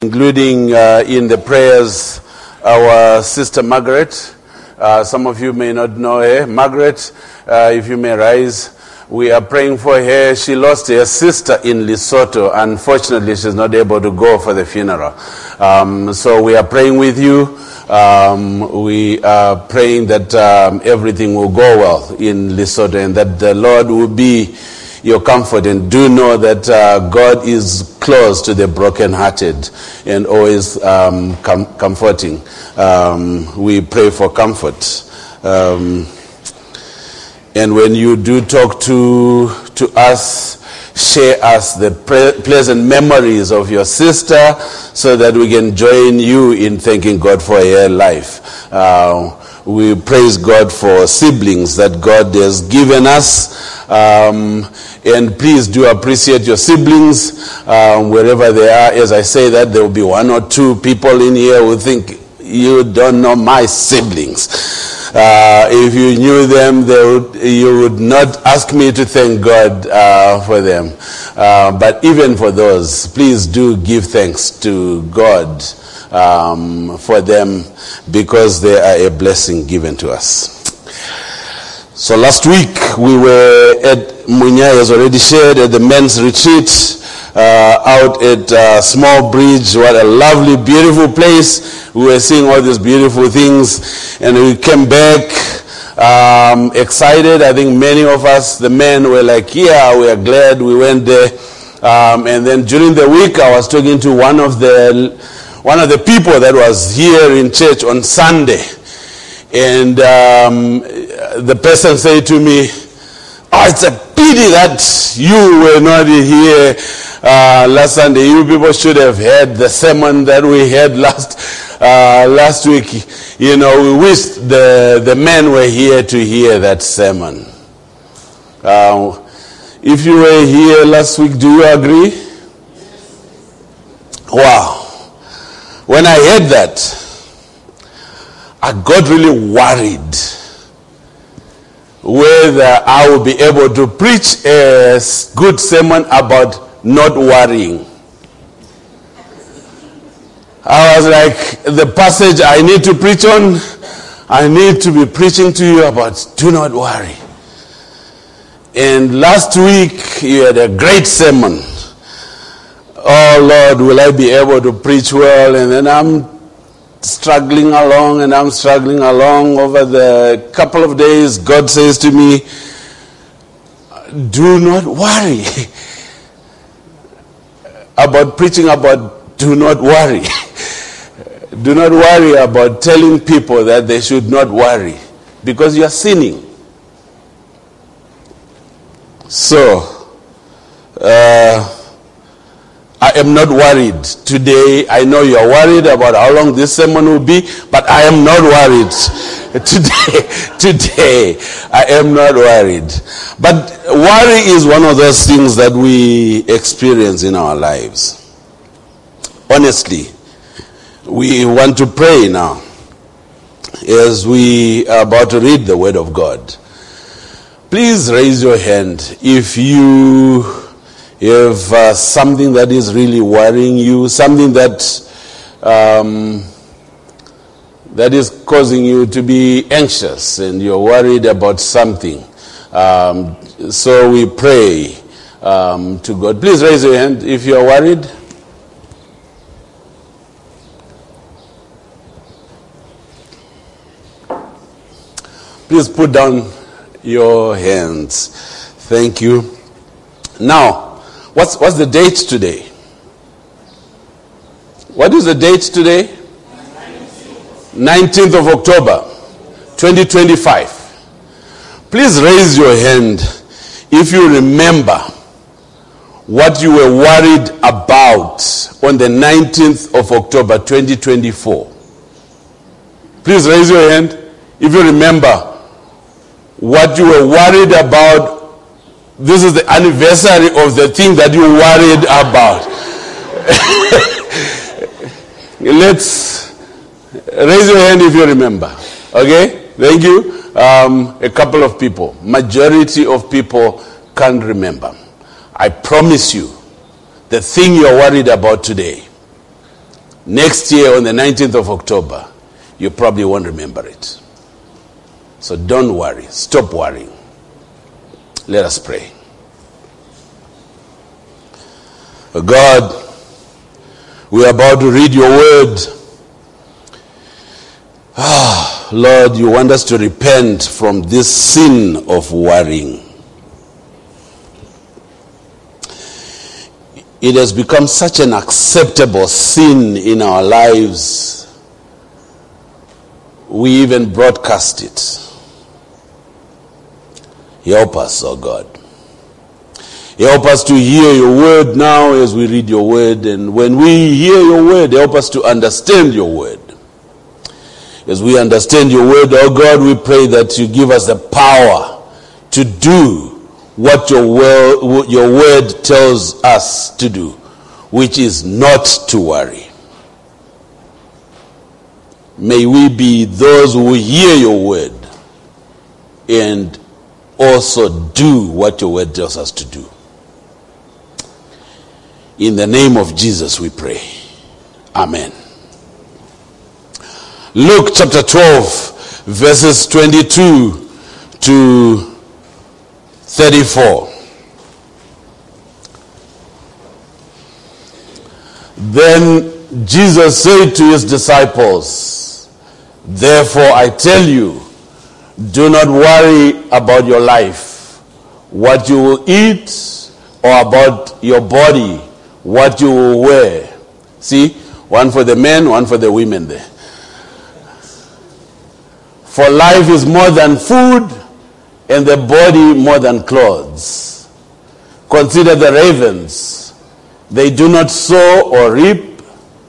including in the prayers our sister Margaret. Some of you may not know her. Margaret, if you may rise. We are praying for her. She lost her sister in Lesotho. Unfortunately, she's not able to go for the funeral. So we are praying with you. We are praying that everything will go well in Lesotho and that the Lord will be your comfort. And do know that God is close to the brokenhearted and always comforting. We pray for comfort. And when you do talk to us, share us the pleasant memories of your sister so that we can join you in thanking God for her life. We praise God for siblings that God has given us. And please do appreciate your siblings wherever they are. As I say that, there will be one or two people in here who think, you don't know my siblings. If you knew them, you would not ask me to thank God for them. But even for those, please do give thanks to God for them because they are a blessing given to us. So last week we were at Munya, has already shared, at the men's retreat out at Small Bridge. What a lovely, beautiful place. We were seeing all these beautiful things, and we came back excited. I think many of us, the men, were like, yeah, we are glad we went there. And then during the week, I was talking to one of the people that was here in church on Sunday, and the person said to me, oh, it's a pity that you were not here last Sunday. You people should have heard the sermon that we had last week. You know, we wish the men were here to hear that sermon. If you were here last week, do you agree? Wow. When I heard that, I got really worried whether I will be able to preach a good sermon about not worrying. I was like, the passage I need to preach on, I need to be preaching to you about do not worry. And last week, you had a great sermon. Oh Lord, will I be able to preach well? And then I'm struggling along over the couple of days. God says to me, do not worry about preaching about do not worry. Do not worry about telling people that they should not worry because you are sinning. So, I am not worried today. I know you are worried about how long this sermon will be, but I am not worried. Today, I am not worried. But worry is one of those things that we experience in our lives. Honestly, we want to pray now as we are about to read the Word of God. Please raise your hand if you have something that is really worrying you, something that that is causing you to be anxious and you're worried about something. So we pray to God. Please raise your hand if you're worried. Please put down your hands. Thank you. Now, what's the date today? What is the date today? 19th of October, 2025. Please raise your hand if you remember what you were worried about on the 19th of October, 2024. Please raise your hand if you remember what you were worried about. This is the anniversary of the thing that you worried about. Let's raise your hand if you remember. Okay? Thank you. A couple of people. Majority of people can't remember. I promise you, the thing you're worried about today, next year on the 19th of October, you probably won't remember it. So don't worry. Stop worrying. Let us pray. God, we are about to read your word. Lord, you want us to repent from this sin of worrying. It has become such an acceptable sin in our lives. We even broadcast it. Help us, oh God. Help us to hear your word now as we read your word. And when we hear your word, help us to understand your word. As we understand your word, oh God, we pray that you give us the power to do what your word tells us to do, which is not to worry. May we be those who hear your word and also do what your word tells us to do. In the name of Jesus we pray. Amen. Luke chapter 12, verses 22 to 34. Then Jesus said to his disciples, "Therefore I tell you, do not worry about your life, what you will eat, or about your body, what you will wear." See, one for the men, one for the women there. For life is more than food, and the body more than clothes. Consider the ravens. They do not sow or reap.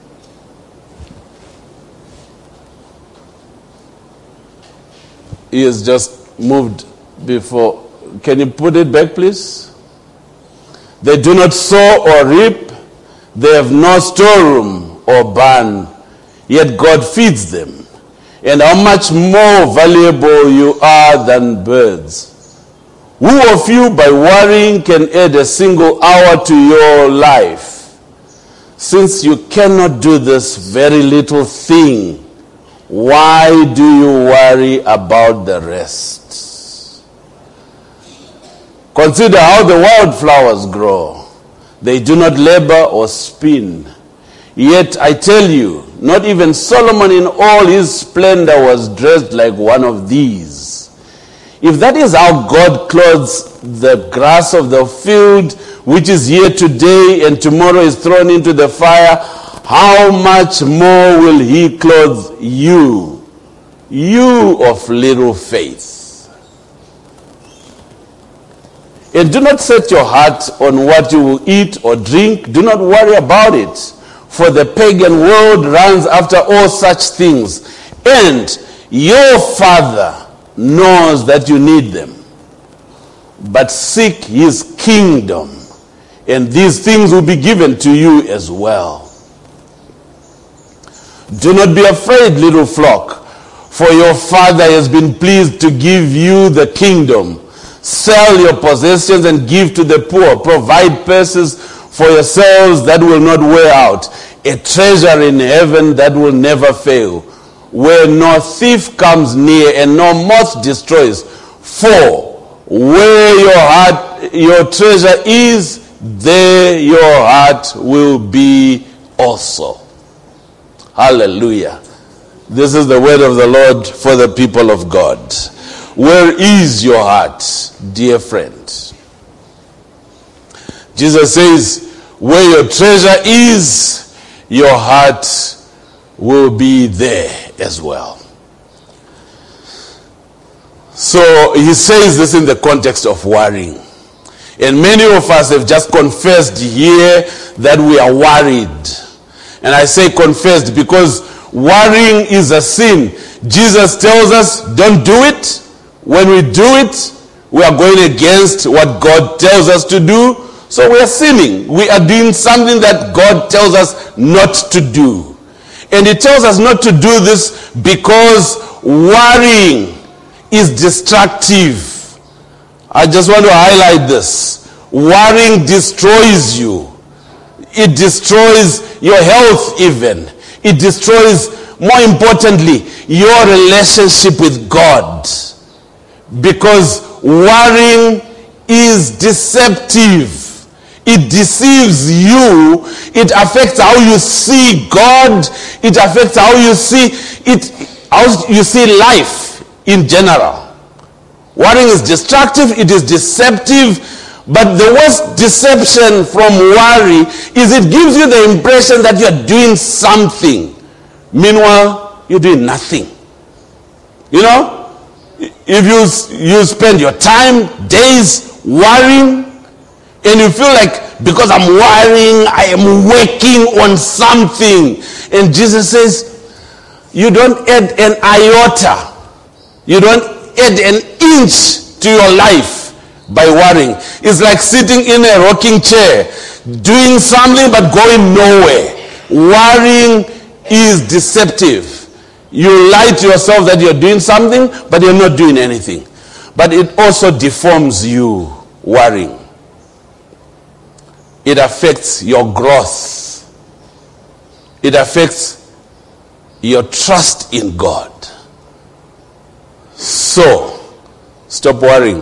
He has just moved before. Can you put it back, please? They do not sow or reap. They have no storeroom or barn, yet God feeds them. And how much more valuable you are than birds. Who of you, by worrying, can add a single hour to your life? Since you cannot do this very little thing, why do you worry about the rest? Consider how the wildflowers grow. They do not labor or spin. Yet I tell you, not even Solomon in all his splendor was dressed like one of these. If that is how God clothes the grass of the field, which is here today and tomorrow is thrown into the fire, how much more will he clothe you, you of little faith? And do not set your heart on what you will eat or drink. Do not worry about it. For the pagan world runs after all such things. And your Father knows that you need them. But seek his kingdom, and these things will be given to you as well. Do not be afraid, little flock, for your Father has been pleased to give you the kingdom. Sell your possessions and give to the poor. Provide purses for yourselves that will not wear out, a treasure in heaven that will never fail, where no thief comes near and no moth destroys. For where your treasure is, there your heart will be also. Hallelujah. This is the word of the Lord for the people of God. Where is your heart, dear friend? Jesus says, where your treasure is, your heart will be there as well. So he says this in the context of worrying. And many of us have just confessed here that we are worried. And I say confessed because worrying is a sin. Jesus tells us, don't do it. When we do it, we are going against what God tells us to do. So we are sinning. We are doing something that God tells us not to do. And he tells us not to do this because worrying is destructive. I just want to highlight this. Worrying destroys you. It destroys your health even. It destroys, more importantly, your relationship with God. Because worrying is deceptive. It deceives you. It affects how you see God. It affects how you see it, how you see life in general. Worrying is destructive. It is deceptive. But the worst deception from worry is it gives you the impression that you're doing something. Meanwhile, you're doing nothing. You know, if you spend your time, days worrying, and you feel like because I'm worrying, I am working on something. And Jesus says, you don't add an iota. You don't add an inch to your life by worrying. It's like sitting in a rocking chair, doing something but going nowhere. Worrying is deceptive. You lie to yourself that you're doing something, but you're not doing anything. But it also deforms you, worrying. It affects your growth. It affects your trust in God. So, stop worrying.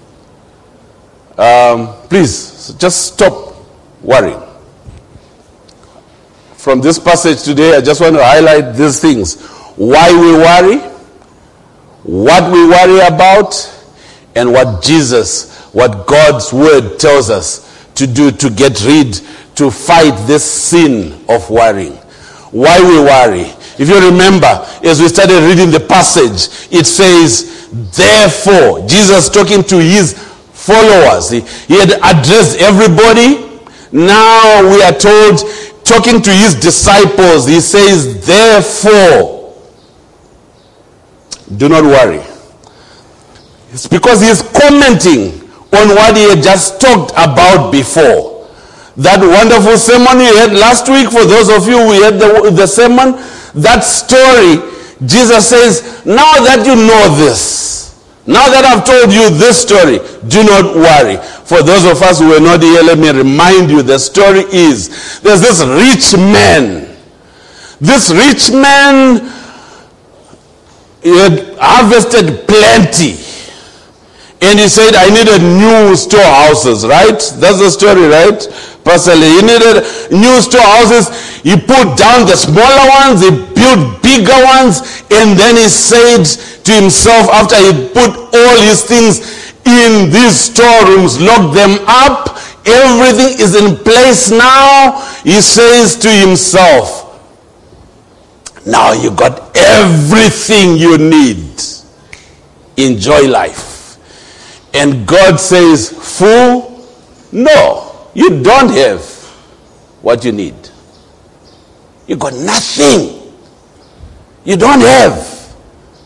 Please, just stop worrying. From this passage today, I just want to highlight these things. Why we worry, what we worry about, and what God's word tells us to do to get rid, to fight this sin of worrying. Why we worry. If you remember, as we started reading the passage, it says, therefore, Jesus talking to his followers. He had addressed everybody. Now we are told, talking to his disciples, he says, therefore, do not worry. It's because he's commenting on what he had just talked about before. That wonderful sermon we had last week, for those of you who had the sermon, that story, Jesus says, now that you know this, now that I've told you this story, do not worry. For those of us who were not here, let me remind you, the story is, there's this rich man. This rich man, he had harvested plenty. And he said, I needed new storehouses, right? That's the story, right? Personally, he needed new storehouses. He put down the smaller ones, he built bigger ones, and then he said to himself, after he put all his things in these storerooms, locked them up, everything is in place now, he says to himself, now you got everything you need. Enjoy life. And God says, fool, no, you don't have what you need. You got nothing. You don't have.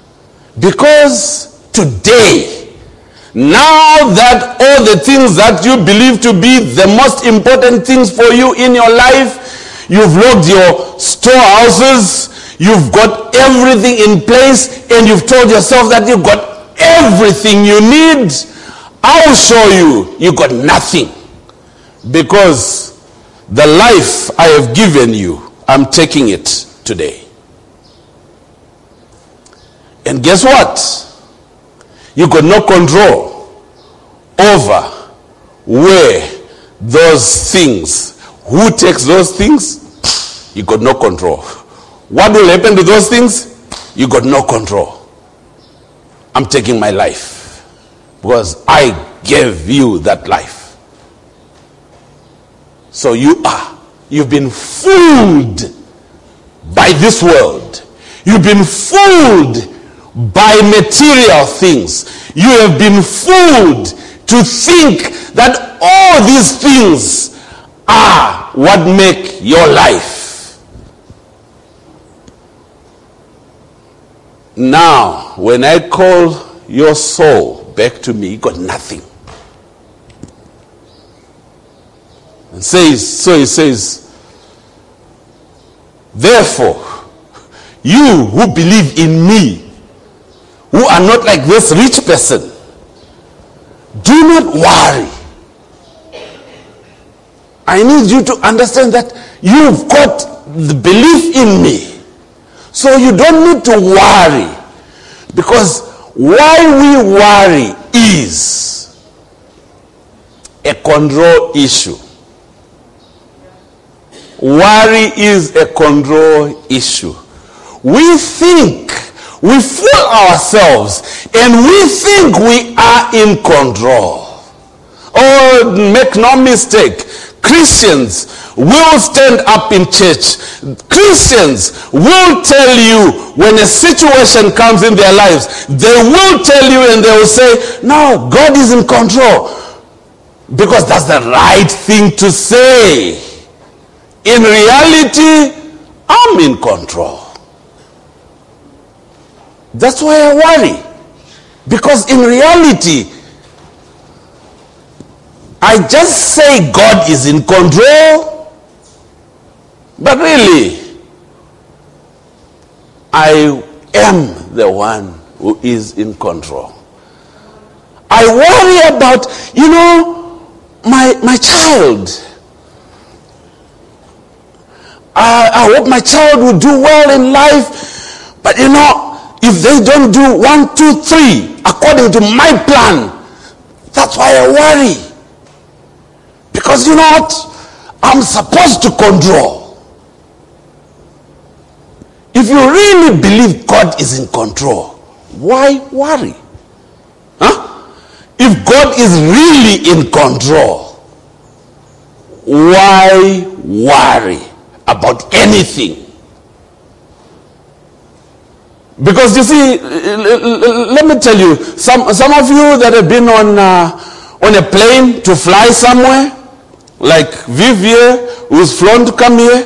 Because today, now that all the things that you believe to be the most important things for you in your life, you've locked your storehouses, you've got everything in place, and you've told yourself that you've got everything you need, I'll show you, you got nothing. Because the life I have given you, I'm taking it today. And guess what? You got no control over where those things, who takes those things, you got no control. What will happen to those things? You got no control. I'm taking my life. Because I gave you that life. So you've been fooled by this world. You've been fooled by material things. You have been fooled to think that all these things are what make your life. Now, when I call your soul back to me, you got nothing. And so he says, therefore, you who believe in me, who are not like this rich person, do not worry. I need you to understand that you've got the belief in me. So you don't need to worry, because why we worry is a control issue. Worry is a control issue. We think, we fool ourselves, and we think we are in control. Oh, make no mistake, Christians will stand up in church. Christians will tell you when a situation comes in their lives, they will tell you and they will say, no, God is in control. Because that's the right thing to say. In reality, I'm in control. That's why I worry. Because in reality, I just say God is in control, but really, I am the one who is in control. I worry about, my child. I hope my child will do well in life, but if they don't do 1, 2, 3 according to my plan, that's why I worry. Because you know what? I'm supposed to control. If you really believe God is in control, why worry? If God is really in control, why worry about anything? Because you see, let me tell you, some of you that have been on a plane to fly somewhere, like Vivier, who's flown to come here,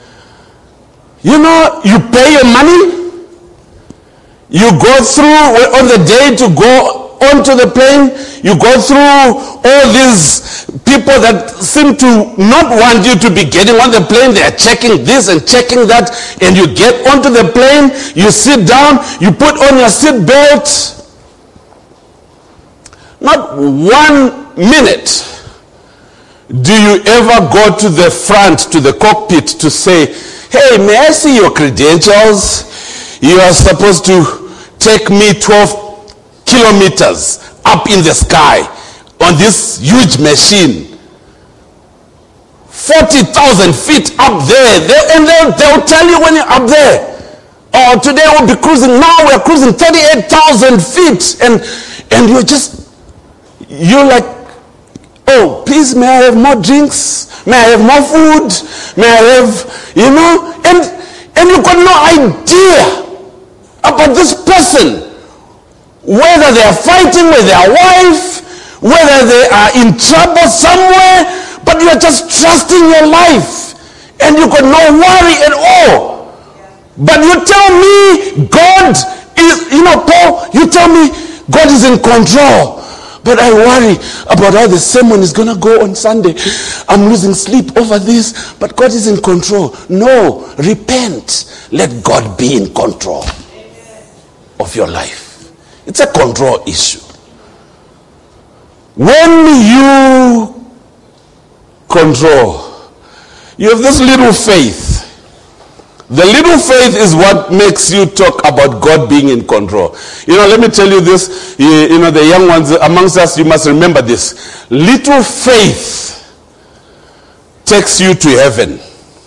you pay your money, you go through, on the day to go onto the plane, you go through all these people that seem to not want you to be getting on the plane. They are checking this and checking that, and you get onto the plane, you sit down, you put on your seat belt. Not 1 minute do you ever go to the front, to the cockpit, to say, hey, may I see your credentials? You are supposed to take me 12 kilometers up in the sky on this huge machine. 40,000 feet up there. And they'll tell you when you're up there. Oh, today we'll be cruising. Now we're cruising 38,000 feet. And you're like, oh, please, may I have more drinks? May I have more food? May I have, and you've got no idea about this person. Whether they are fighting with their wife, whether they are in trouble somewhere, but you're just trusting your life. And you've got no worry at all. But you tell me God is, Paul, you tell me God is in control. But I worry about how the sermon is going to go on Sunday. I'm losing sleep over this, but God is in control. No, repent. Let God be in control of your life. It's a control issue. When you control, you have this little faith. The little faith is what makes you talk about God being in control. Let me tell you this. The young ones amongst us, you must remember this. Little faith takes you to heaven.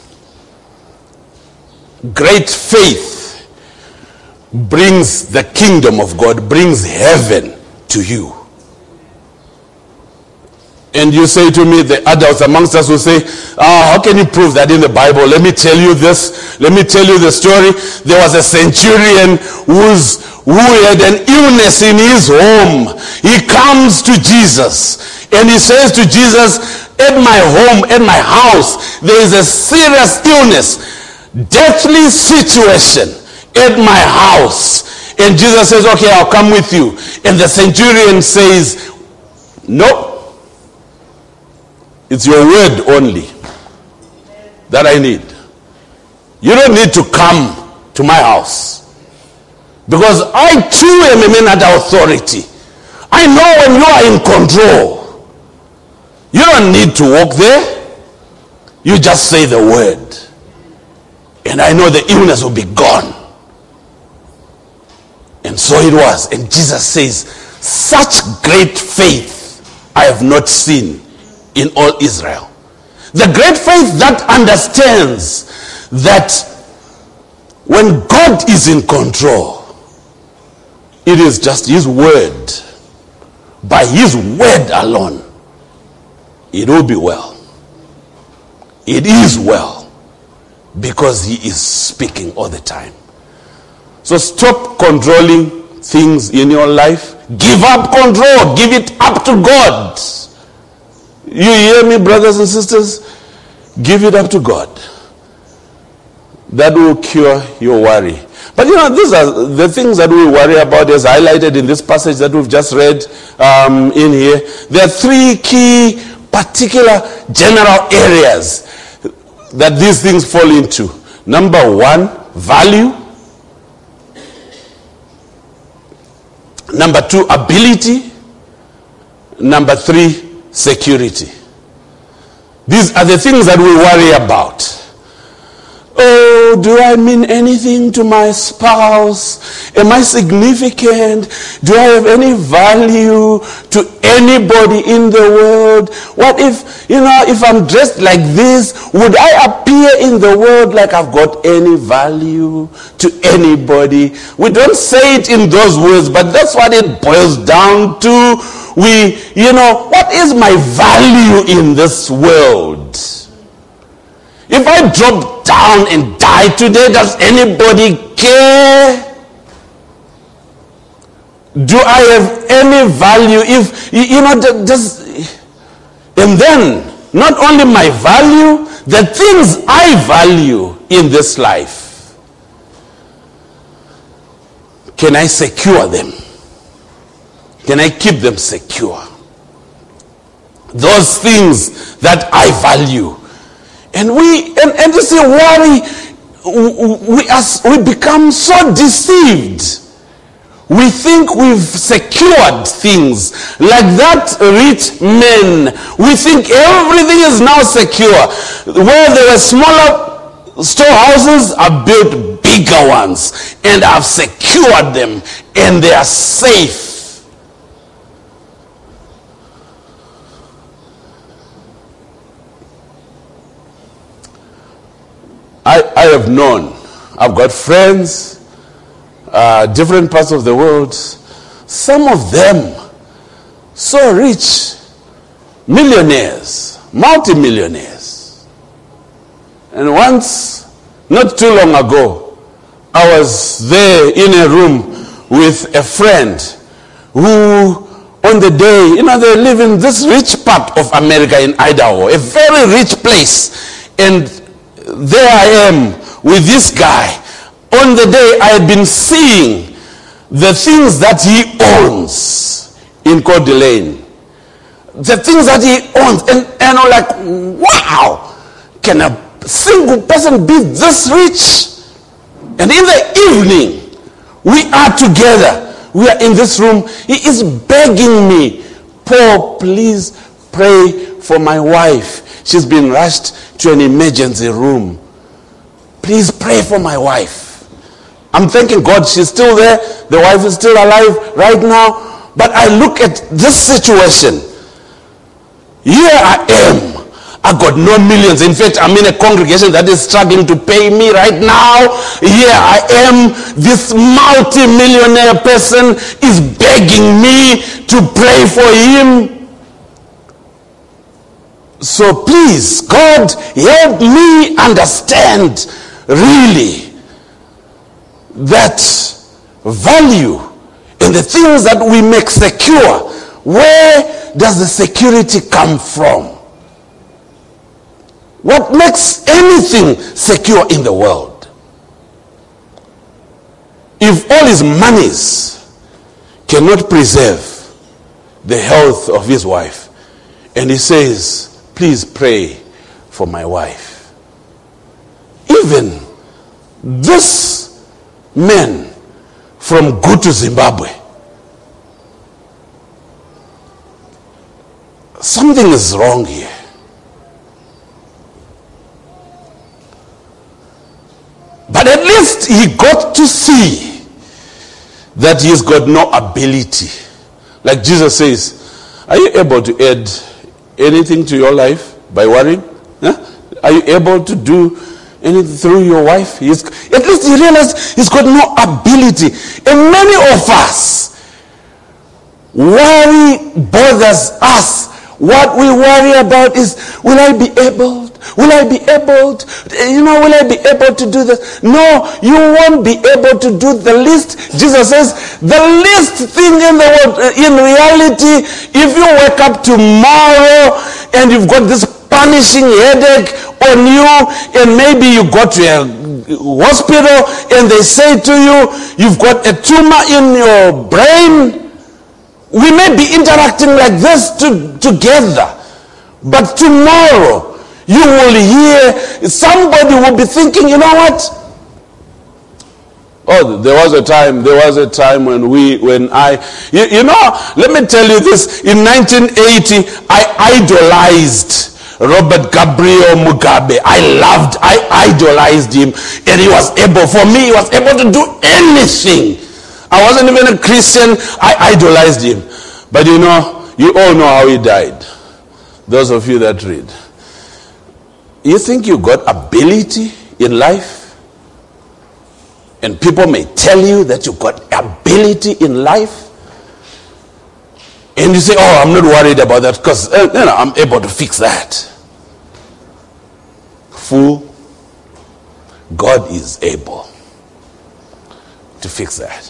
Great faith brings the kingdom of God, brings heaven to you. And you say to me, the adults amongst us will say, how can you prove that in the Bible? Let me tell you this. Let me tell you the story. There was a centurion who had an illness in his home. He comes to Jesus and he says to Jesus, at my home, at my house, there is a serious illness, deathly situation at my house. And Jesus says, okay, I'll come with you. And the centurion says, nope. It's your word only that I need. You don't need to come to my house. Because I too am a man under authority. I know when you are in control. You don't need to walk there. You just say the word. And I know the illness will be gone. And so it was. And Jesus says, such great faith I have not seen in all Israel. The great faith that understands that when God is in control, it is just his word. By his word alone, it will be well. It is well, because he is speaking all the time. So stop controlling things in your life. Give up control. Give it up to God. You hear me, brothers and sisters? Give it up to God. That will cure your worry. But these are the things that we worry about, as highlighted in this passage that we've just read in here. There are three key, particular, general areas that these things fall into. Number one, value. Number two, ability. Number three, security. These are the things that we worry about. Oh, do I mean anything to my spouse? Am I significant? Do I have any value to anybody in the world? What if, if I'm dressed like this, would I appear in the world like I've got any value to anybody? We don't say it in those words, but that's what it boils down to. What is my value in this world? If I drop down and die today, does anybody care? Do I have any value? And then, not only my value, the things I value in this life, can I secure them? Can I keep them secure? Those things that I value. And you see, worry, we become so deceived. We think we've secured things. Like that rich man, we think everything is now secure. Where there were smaller storehouses, I've built bigger ones. And I've secured them. And they are safe. I have known, I've got friends, different parts of the world, some of them so rich, millionaires, multimillionaires. And once, not too long ago, I was there in a room with a friend who, on the day, they live in this rich part of America in Idaho, a very rich place. And there I am with this guy. On the day I had been seeing the things that he owns in Coeur d'Alene. The things that he owns. And I'm like, wow, can a single person be this rich? And in the evening, we are together. We are in this room. He is begging me, Paul, please pray for my wife. She's been rushed to an emergency room. Please pray for my wife. I'm thanking God she's still there. The wife is still alive right now. But I look at this situation. Here I am. I got no millions. In fact, I'm in a congregation that is struggling to pay me right now. Here I am. This multi-millionaire person is begging me to pray for him. So please, God, help me understand really that value in the things that we make secure. Where does the security come from? What makes anything secure in the world? If all his monies cannot preserve the health of his wife, and he says, please pray for my wife. Even this man from Gutu, Zimbabwe, something is wrong here. But at least he got to see that he's got no ability. Like Jesus says, are you able to add anything to your life by worrying? Huh? Are you able to do anything through your wife? At least he realized he's got no ability. And many of us, worry bothers us. What we worry about is, will I be able? Will I be able to, will I be able to do this? No, you won't be able to do the least. Jesus says, the least thing in the world, in reality, if you wake up tomorrow and you've got this punishing headache on you, and maybe you go to a hospital and they say to you, you've got a tumor in your brain. We may be interacting like this together, but tomorrow you will hear, somebody will be thinking, you know what? Oh, there was a time when I let me tell you this. In 1980, I idolized Robert Gabriel Mugabe. I idolized him, and he was able to do anything. I wasn't even a Christian. I idolized him. But you all know how he died. Those of you that read. You think you got ability in life? And people may tell you that you got ability in life. And you say, oh, I'm not worried about that because I'm able to fix that. Fool. God is able to fix that.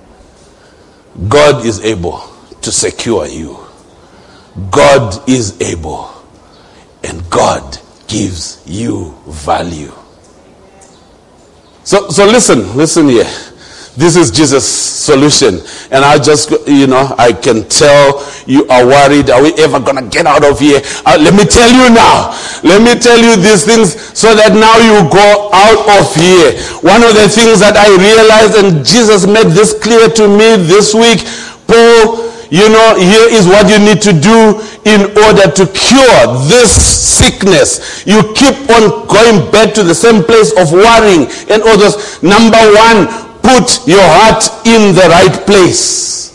God is able to secure you. God is able, and God gives you value. So listen here. This is Jesus' solution. And I can tell you are worried. Are we ever going to get out of here? Let me tell you now. Let me tell you these things so that now you go out of here. One of the things that I realized, and Jesus made this clear to me this week, Paul, here is what you need to do in order to cure this sickness. You keep on going back to the same place of worrying and others. Number one, put your heart in the right place.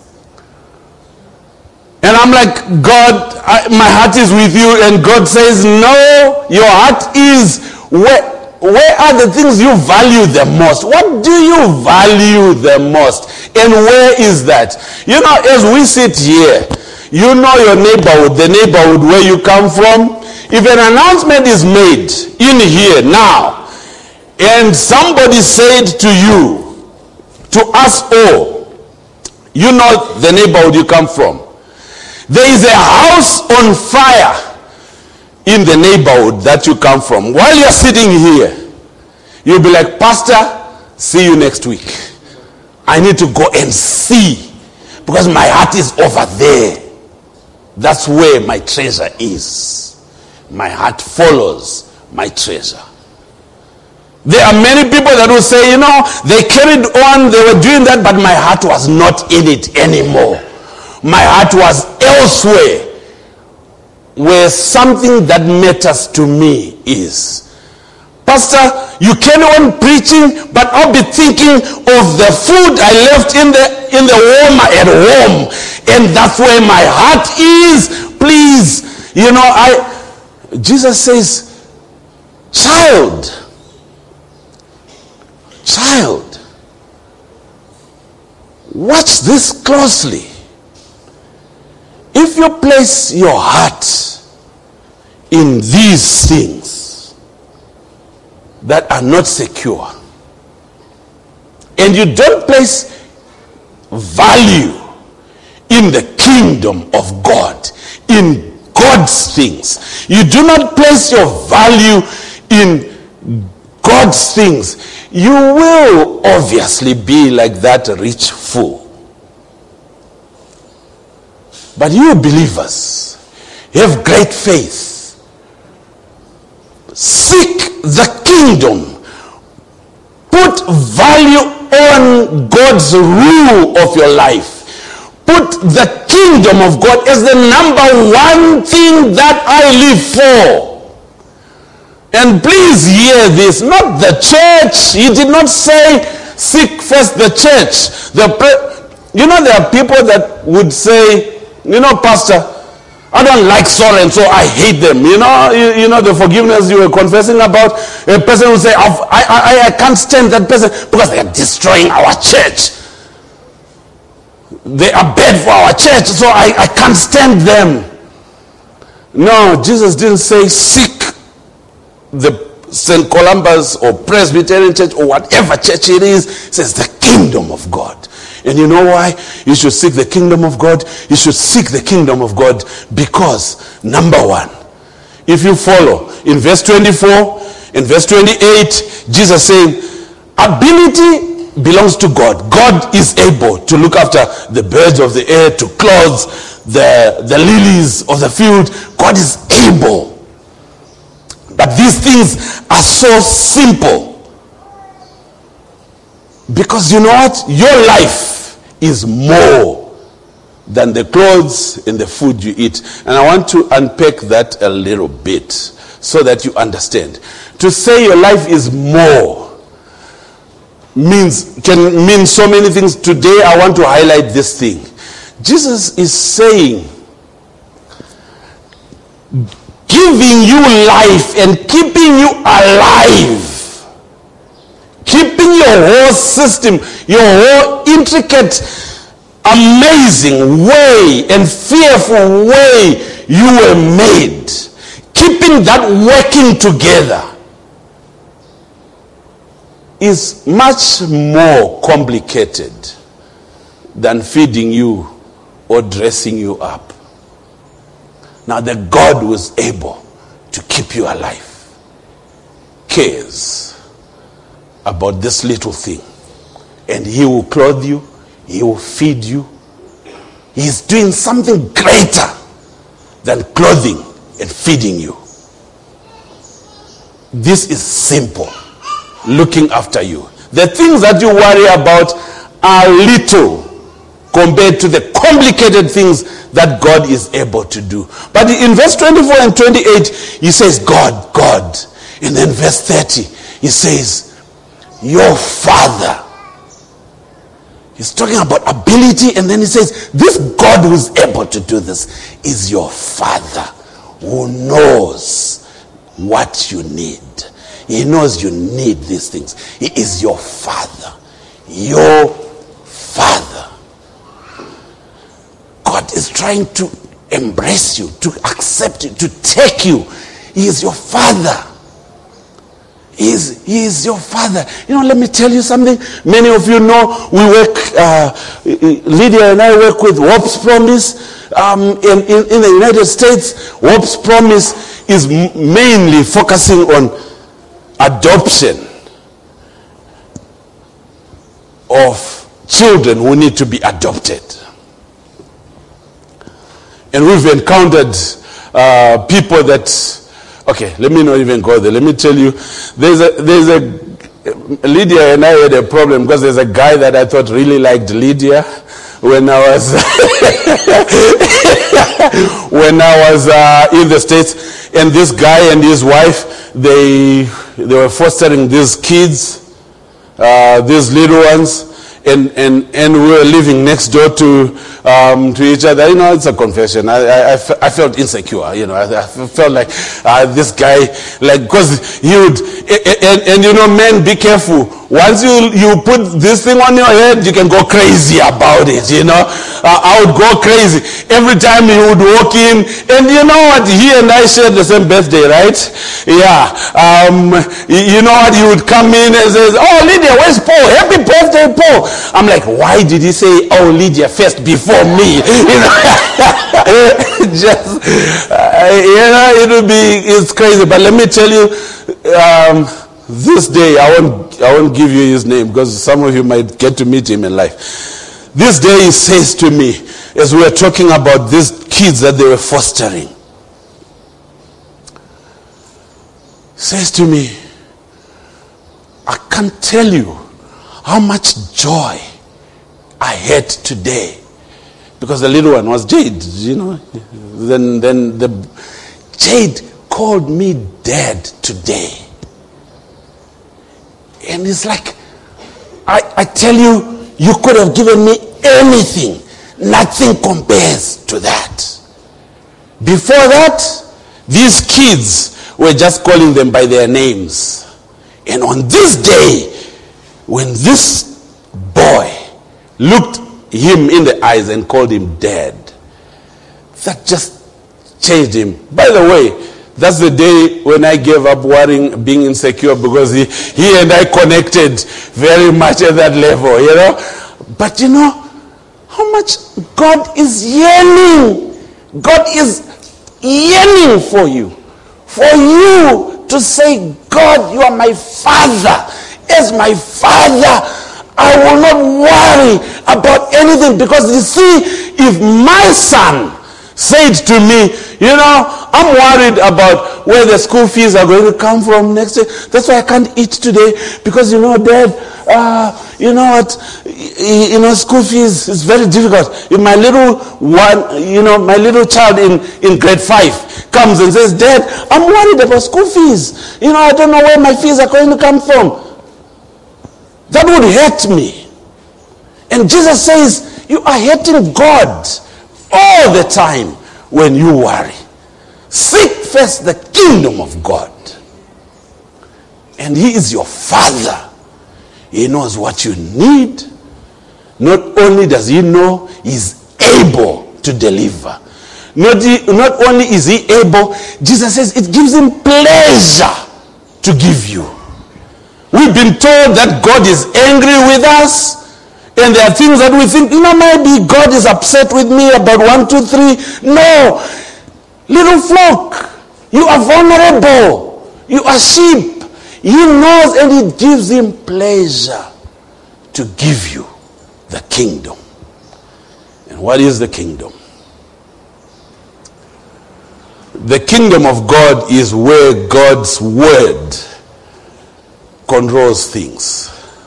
And I'm like, God, my heart is with you. And God says, no, your heart is where are the things you value the most? What do you value the most? And where is that? As we sit here, your neighborhood, the neighborhood where you come from. If an announcement is made in here now, and somebody said to you, to us all, the neighborhood you come from, there is a house on fire in the neighborhood that you come from. While you're sitting here, you'll be like, Pastor, see you next week. I need to go and see, because my heart is over there. That's where my treasure is. My heart follows my treasure. There are many people that will say, they carried on, they were doing that, but my heart was not in it anymore. My heart was elsewhere, where something that matters to me is. Pastor, you carry on preaching, but I'll be thinking of the food I left in the warmer at home, and that's where my heart is. Please, Jesus says, child, watch this closely. If you place your heart in these things that are not secure, and you don't place value in the kingdom of God, in God's things, you do not place your value in God's things, you will obviously be like that rich fool. But you believers have great faith. Seek the kingdom. Put value on God's rule of your life. Put the kingdom of God as the number one thing that I live for. And please hear this. Not the church. He did not say, seek first the church. You know, there are people that would say, you know, Pastor, I don't like so and so, I hate them. You know the forgiveness you were confessing about. A person will say, I can't stand that person because they are destroying our church. They are bad for our church, so I can't stand them. No, Jesus didn't say seek the St. Columbus or Presbyterian church or whatever church it is. It says the kingdom of God. And you know why you should seek the kingdom of God? You should seek the kingdom of God because, number one, if you follow in verse 24, in verse 28, Jesus saying, ability belongs to God. God is able to look after the birds of the air, to clothe the lilies of the field. God is able. But these things are so simple. Because you know what? Your life is more than the clothes and the food you eat. And I want to unpack that a little bit so that you understand. To say your life is more can mean so many things. Today I want to highlight this thing. Jesus is saying, giving you life and keeping you alive, keeping your whole system, your whole intricate, amazing way and fearful way you were made, keeping that working together is much more complicated than feeding you or dressing you up. Now the God who is able to keep you alive cares about this little thing, and he will clothe you, he will feed you. He's doing something greater than clothing and feeding you. This is simple, looking after you. The things that you worry about are little compared to the complicated things that God is able to do. But in verse 24 and 28, he says, God. And then verse 30, he says, your Father. He's talking about ability, and then he says, this God who is able to do this is your Father who knows what you need. He knows you need these things. He is your Father. Your Father. God is trying to embrace you, to accept you, to take you. He is your Father. He is your Father. You know, let me tell you something. Many of you know we work, Lydia and I work with Hope's Promise in the United States. Hope's Promise is mainly focusing on adoption of children who need to be adopted. And we've encountered people that, okay, let me not even go there. Let me tell you, there's a Lydia and I had a problem because there's a guy that I thought really liked Lydia when I was in the States, and this guy and his wife, they were fostering these kids, these little ones. And we were living next door to each other. You know, it's a confession. I felt insecure. You know, I felt like this guy, like, because he would, and you know, men, be careful. Once you put this thing on your head, you can go crazy about it. You know, I would go crazy every time he would walk in. And you know what? He and I shared the same birthday, right? Yeah. You know what? He would come in and says, "Oh, Lydia, where's Paul? Happy birthday, Paul." I'm like, why did he say, "Oh, Lydia," first before me? You know, just you know, it's crazy. But let me tell you, this day I won't give you his name because some of you might get to meet him in life. This day he says to me, as we were talking about these kids that they were fostering, says to me, I can't tell you how much joy I had today, because the little one was Jade, you know. Then the Jade called me dad today, and it's like, I tell you, you could have given me anything. Nothing compares to that. Before that, these kids were just calling them by their names. And on this day, when this boy looked him in the eyes and called him dad, that just changed him. By the way, that's the day when I gave up worrying, being insecure, because he and I connected very much at that level, you know. But you know how much God is yearning. God is yearning for you. For you to say, God, you are my Father. As my Father, I will not worry about anything. Because you see, if my son said to me, you know, I'm worried about where the school fees are going to come from next year. That's why I can't eat today. Because, you know, Dad, you know what, you know, school fees is very difficult. If my little one, you know, my little child in grade 5 comes and says, Dad, I'm worried about school fees. You know, I don't know where my fees are going to come from. That would hurt me. And Jesus says, you are hurting God all the time when you worry. Seek first the kingdom of God. And he is your Father. He knows what you need. Not only does he know, he's able to deliver. Not only is he able, Jesus says it gives him pleasure to give you. We've been told that God is angry with us. And there are things that we think, you know, maybe God is upset with me about 1, 2, 3. No. Little flock, you are vulnerable. You are sheep. He knows, and it gives him pleasure to give you the kingdom. And what is the kingdom? The kingdom of God is where God's word controls things.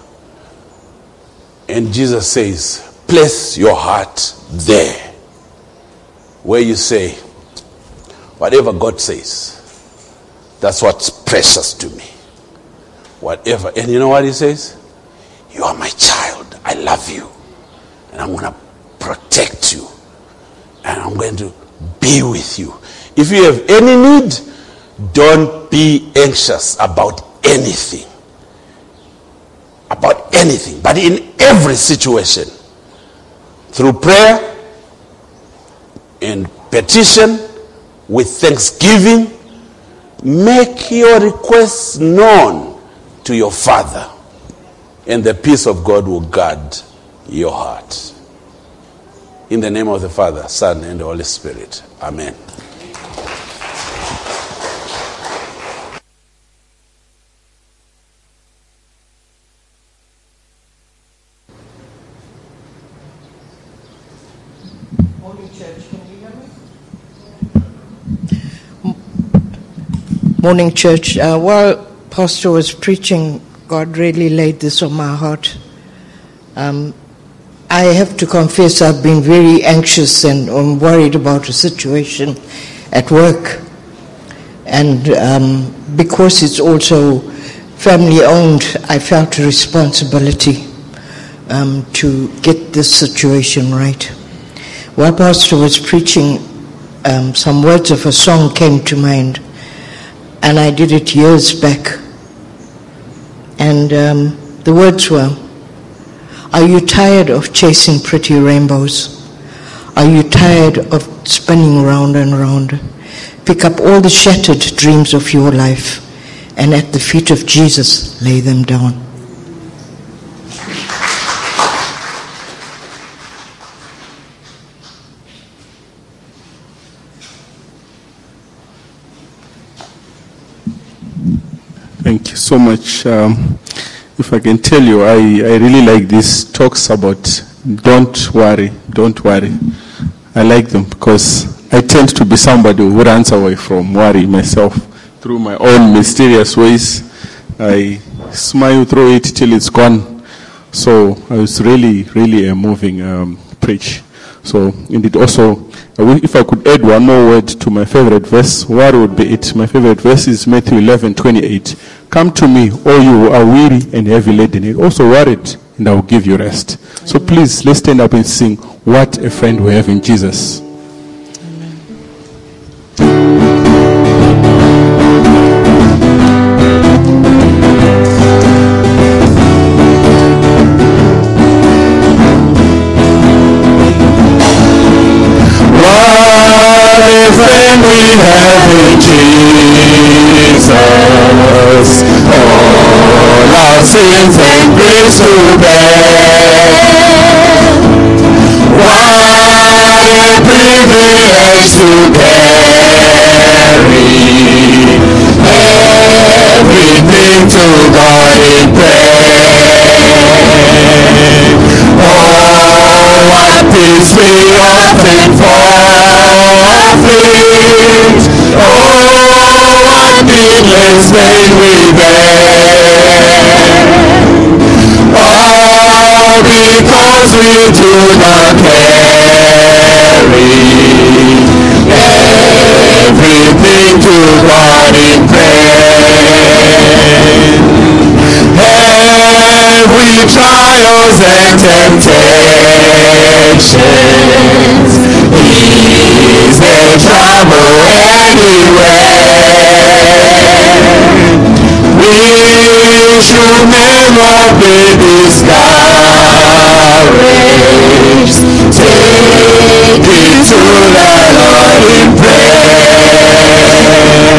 And Jesus says, place your heart there, where you say, whatever God says, that's what's precious to me. Whatever. And you know what he says? You are my child. I love you. And I'm going to protect you. And I'm going to be with you. If you have any need, don't be anxious about anything. About anything. But in every situation, through prayer and petition, with thanksgiving, make your requests known to your Father, and the peace of God will guard your heart. In the name of the Father, Son, and the Holy Spirit. Amen. Morning, church. While Pastor was preaching, God really laid this on my heart. I have to confess I've been very anxious and worried about a situation at work. And because it's also family owned, I felt a responsibility to get this situation right. While Pastor was preaching, some words of a song came to mind. And I did it years back. And the words were, are you tired of chasing pretty rainbows? Are you tired of spinning round and round? Pick up all the shattered dreams of your life and at the feet of Jesus lay them down. Thank you so much. If I can tell you, I really like these talks about don't worry, don't worry. I like them because I tend to be somebody who runs away from worry myself through my own mysterious ways. I smile through it till it's gone. So I was really a moving preach. So indeed also, if I could add one more word to my favorite verse, what would be it? My favorite verse is Matthew 11:28. Come to me, all you who are weary and heavy laden, and also worried and I will give you rest. So please, let's stand up and sing, What a Friend We Have in Jesus. Friend we have in Jesus, all our sins and griefs to bear. What a privilege to carry everything to God in prayer. Oh, what peace we often forfeit. Oh, what needless pain we bear. All because we do not carry everything to God in prayer. Every trials and temptations is their trouble anywhere. We should never be discouraged. Take it to the Lord in prayer.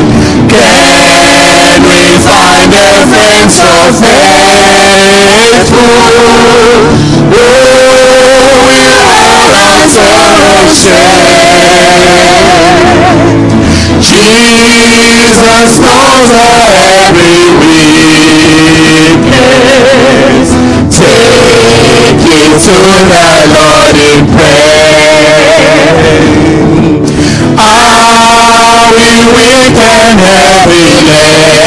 Can we find a friend so faithful who will all our sorrows share? Jesus knows our every weakness. Take it to the Lord in prayer. Are we weak and heavy laden?